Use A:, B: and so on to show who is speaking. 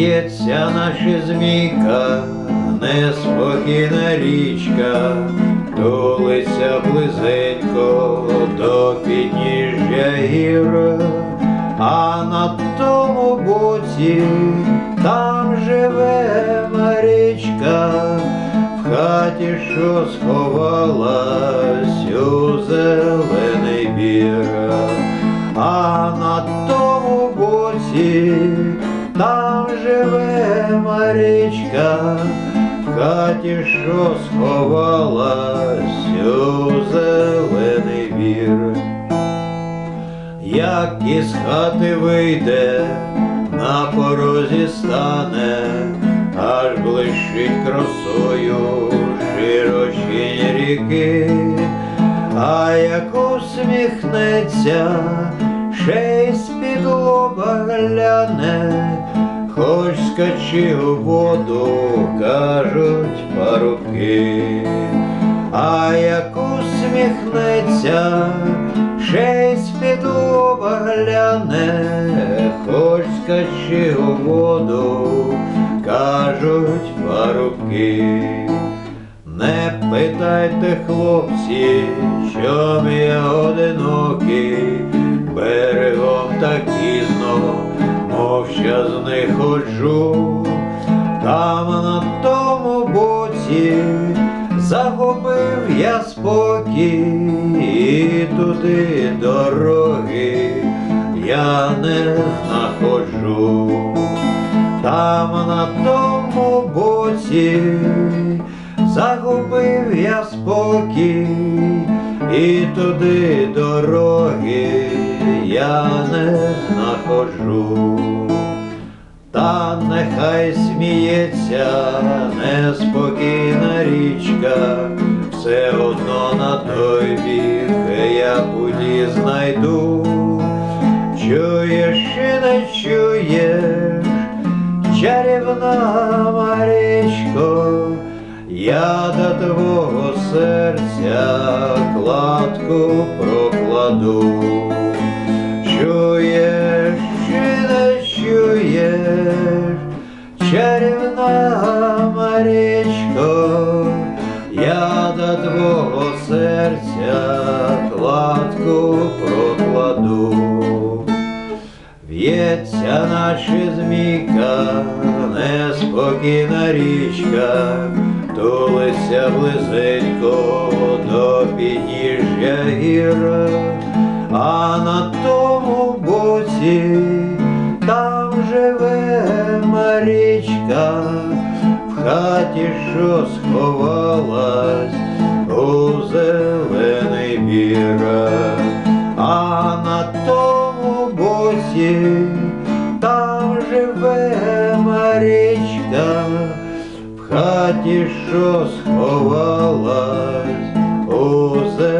A: В'ється наче змійка, неспокійна річка, тулиться близенько до підніжжя гір, а на тому боці там живе Марічка, в хаті, що сховалась у зелений бір. А на тому боці там живе Марічка, в хаті, що сховалась у зелений бір. Як із хати вийде, на порозі стане, аж блищить красою широчінь ріки, а як усміхнеться, ще й з-під лоба гляне, хоч скачи у воду, кажуть парубки. А як усміхнеться, ще й з-під лоба гляне, хоч скачи у воду, кажуть парубки. Не питайте, хлопці, чом я одинокий, берегом так пізно, мовчазний ходжу. Там на тому боці загубив я спокій, і туди дороги я не знаходжу. Там на тому боці загубив я спокій, і туди дороги я не знаходжу. Та нехай сміється неспокійна річка, все одно на той бік я путі знайду. Чуєш чи не чуєш, чарівна Марічко, я до твого серця кладку прокладу. Чуєш чи не чуєш, чарівна Марічко, я до твого серця кладку прокладу. В'ється наче змійка, неспокійна річка, тулиться близенько до підніжжя гір, а на тому боці там живе Марічка, в хаті, що сховалась у зелений бір. А на тому боці там живе Марічка, в хаті, що сховалась у зелений бір.